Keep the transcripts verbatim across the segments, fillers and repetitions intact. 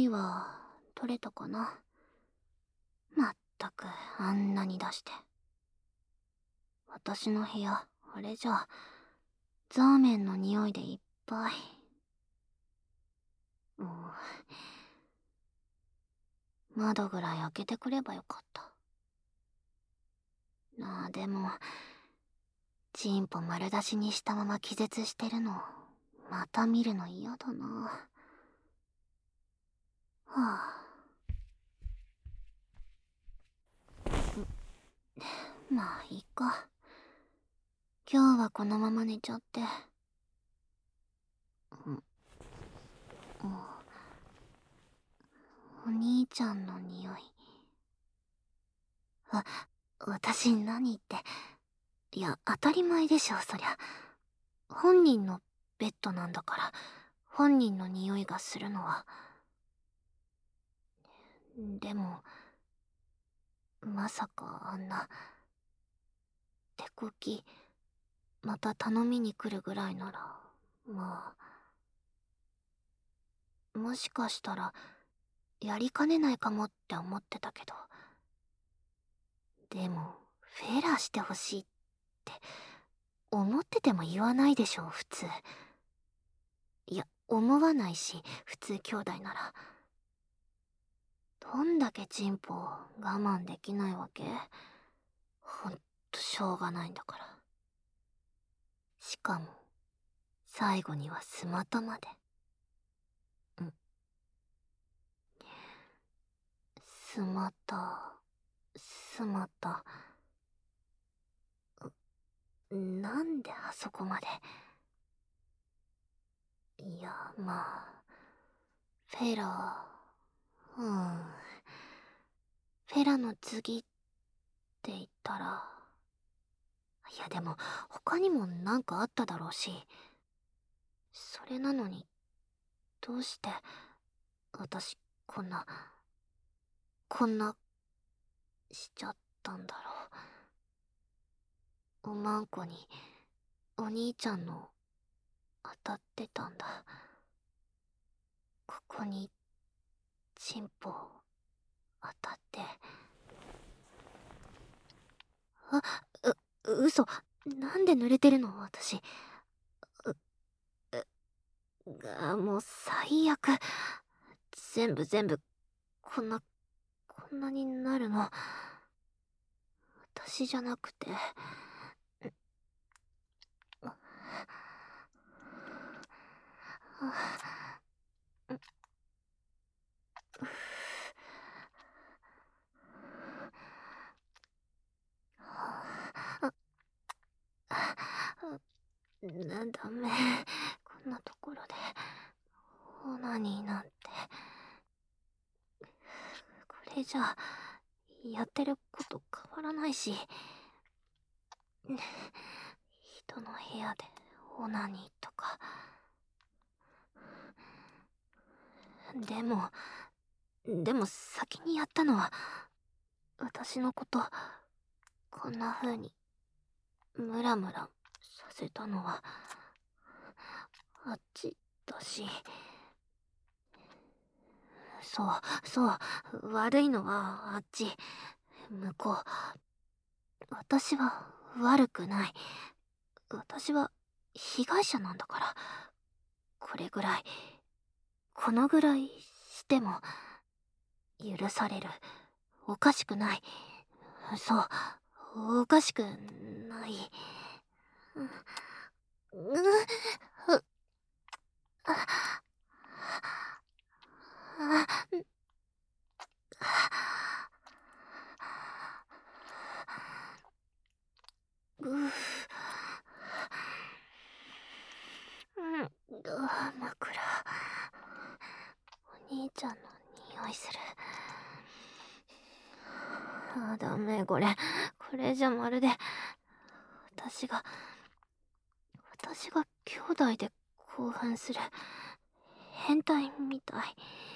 いは取れたかな。まったくあんなに出して。私の部屋、あれじゃ、ザーメンの匂いでいっぱい。もう、窓ぐらい開けてくればよかった。なあ、でも、チンポ丸出しにしたまま気絶してるの、また見るの嫌だな。はあ。まあいいか。今日はこのまま寝ちゃって。うん、お兄ちゃんの匂い。あ、私何言って。いや、当たり前でしょ、そりゃ。本人のベッドなんだから、本人の匂いがするのは。でも、まさかあんな、手こき、また頼みに来るぐらいなら、まあ、もしかしたら、やりかねないかもって思ってたけど。でも、フェラしてほしいって、思ってても言わないでしょ、普通。いや、思わないし、普通兄弟なら。どんだけチンポを我慢できないわけ？ほんとしょうがないんだから。しかも、最後にはスマタまで。んスマタ、スマタ。なんであそこまで。いや、まあ、フェラ、うん。フェラの次って言ったら、いやでも他にもなんかあっただろうし、それなのにどうして私こんなこんなしちゃったんだろう。おまんこにお兄ちゃんの当たってたんだ。ここにチンポ当たって。あ、う、嘘。なんで濡れてるの私。が、もう最悪。全部全部、こんな、こんなになるの。私じゃなくて。な、ダメ。こんなところで、オナニーなんて。これじゃ、やってること変わらないし。人の部屋でオナニーとか。でも、でも先にやったのは、私のこと、こんな風に、ムラムラさせたのは、あっちだし。そう、そう、悪いのはあっち、向こう。私は悪くない。私は被害者なんだから。これぐらい、このぐらいしても、許される。おかしくない。そう、おかしくない。う、う、う、あ、あ、う、うん、あ、枕。お兄ちゃんの匂いする。あ、ダメ、これ。これじゃまるで、私が、私が兄弟で興奮する。変態みたい。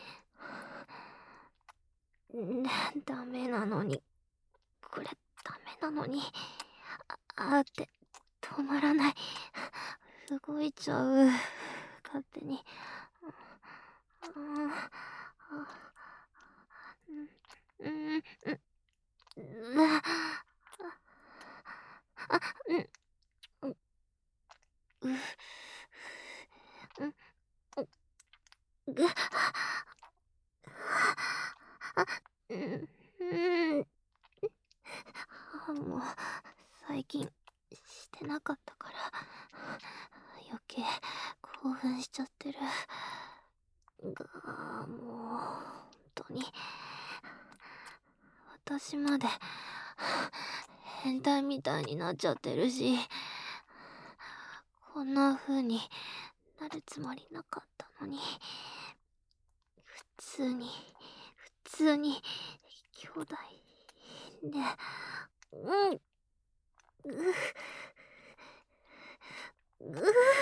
ね、ダメなのに。これ、ダメなのに。あ、あって、止まらない。動いちゃう。勝手に。うん、 うん、うん、うん、あ、うん、うん、う、うん、ぐ、あ、うん、うん、もう、最近、してなかったから、余計、興奮しちゃってる。が、もう、本当に、私まで、変態みたいになっちゃってるし、こんな風になるつもりなかったのに、普通に、普通に、兄弟で、うん、う、う、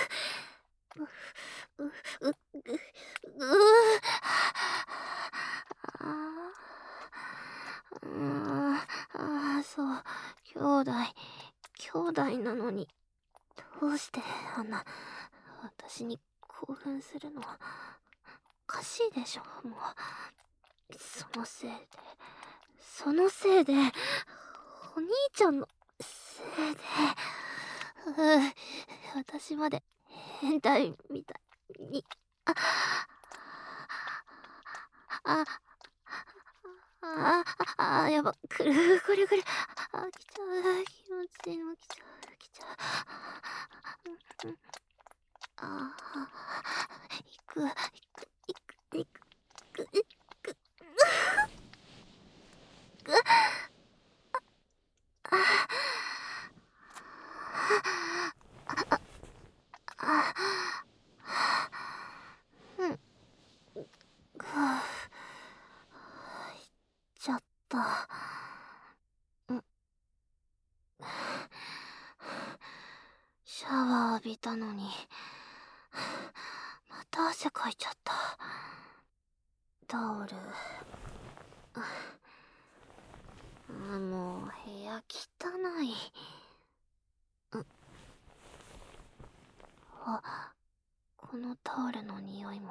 う、う、う、う、あーあー、あーそう、兄弟、兄弟なのに、どうしてあんな、私に興奮するの？おかしいでしょ、もう。そのせいで、そのせいで、お兄ちゃんのせいで、うう私まで変態みたいに、あ、あ、あ、あ、あ、やば、くる、くるくる、あ、来ちゃう、気持ちいいの来ちゃう、来ちゃう。うん、うん、あ、行く、行く、行く、行く、行く、行く、あ、あ、うん、ぐー、行っちゃった。うん、シャワー浴びたのに、また汗かいちゃった。タオル。あ、もう部屋汚い。ん、あ、このタオルの匂いも。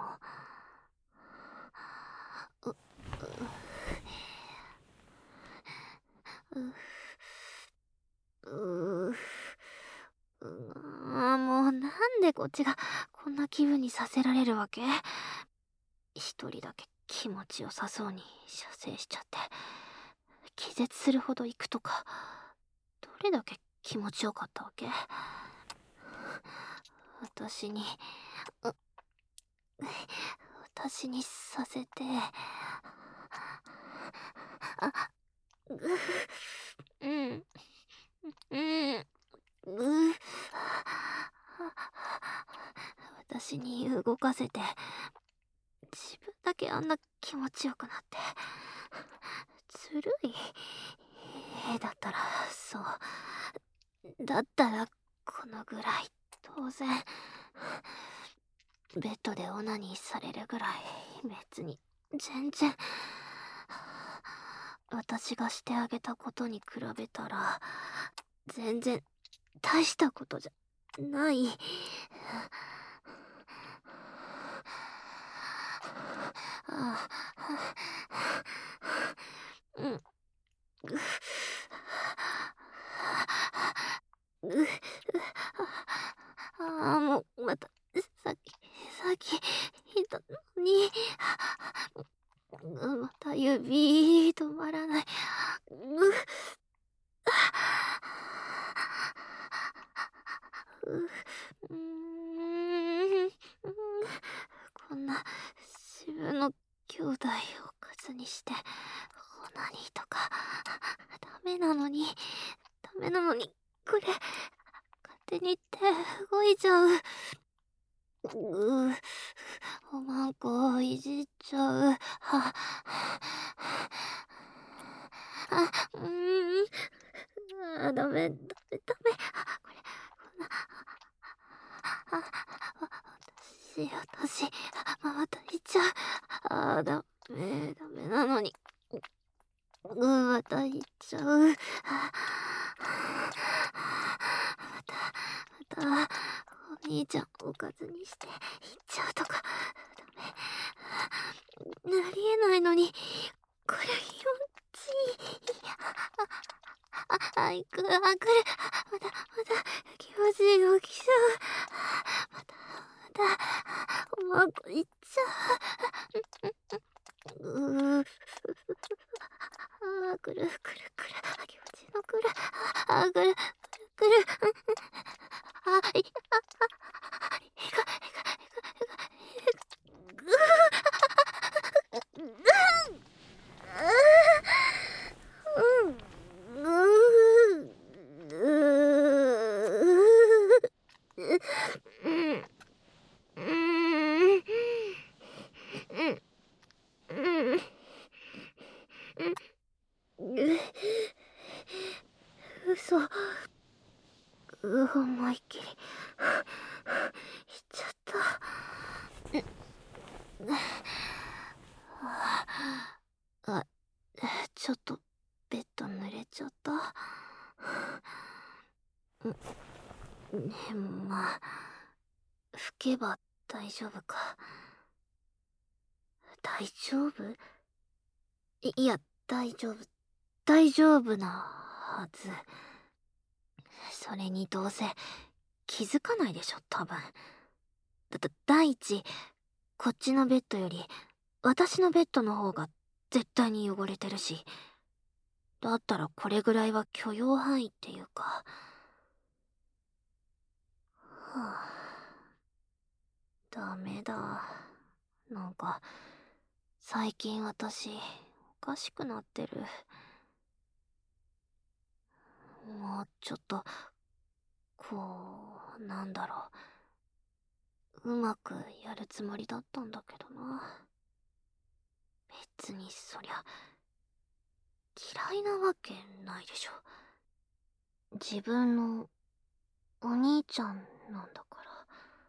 う、う、う、う、あ、もうなんでこっちがこんな気分にさせられるわけ？一人だけ気持ちよさそうに射精しちゃって、気絶するほど行くとか、どれだけ気持ちよかったわけ？私に、う、私にさせて、あ、う、うん、うん、う、私に動かせて、自分だけあんな気持ちよくなって、ずるい。えだったら、そう。だったら、このぐらい、当然。ベッドでオナニーされるぐらい、別に、全然。私がしてあげたことに比べたら、全然、大したことじゃ、ない。ああ、うん。う、ああ、もう、また、さっき、さっき、言ったのに、また指、止まらない。う、う、うーん、こんな、自分の兄弟を数にして、オナニーとか、ダメなのに、ダメなのに、これ、勝手に手動いちゃう。うう、おまんこいじっちゃう。は、あ、うーん、あ、ダメ、ダメ、ダメ。あ、これ、こんな、あ、私、私、あ、また行っちゃう。あ、ダメ、ダメなのに。うん、また行っちゃう。あ、また、また、お兄ちゃんをおかずにして行っちゃうとか、ダメ。 ありえないのに、これ気持ちいい。あ、あ、あ、いく、あ、くる。また、また、気持ちいいが起きちゃう。また、また、うまくいっちゃう。うー。あ、くる、くる、くる。あ、気持ちいいのくる。あ、くる、くる、くる。あ、い、あ、あ、いか、いか、いか、いか、いか、ぐ嘘。う思いっきりいっちゃった。あ、ちょっとベッド濡れちゃった。でもまあ、拭けば大丈夫か。大丈夫？い、いや、大丈夫。大丈夫なはず。それにどうせ気づかないでしょ、多分。だ、だ、第一、こっちのベッドより私のベッドの方が絶対に汚れてるし。だったらこれぐらいは許容範囲っていうか。はあ、ダメだ。なんか、最近私、おかしくなってる。もうちょっと、こう、なんだろう。うまくやるつもりだったんだけどな。別にそりゃ、嫌いなわけないでしょ。自分のお兄ちゃんなんだから。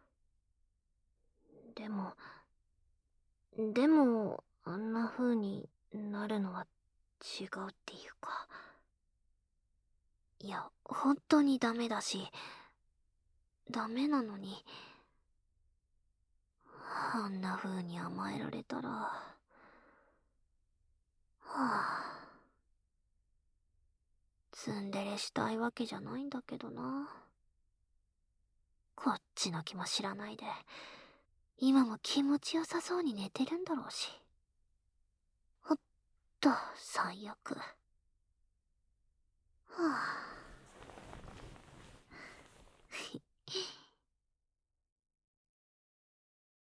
でも、でも、あんな風になるのは違うっていうか。いや、本当にダメだし、ダメなのに、あんな風に甘えられたら、はあ、ツンデレしたいわけじゃないんだけどな。こっちの気も知らないで、今も気持ちよさそうに寝てるんだろうし。ほっと、最悪。はあ。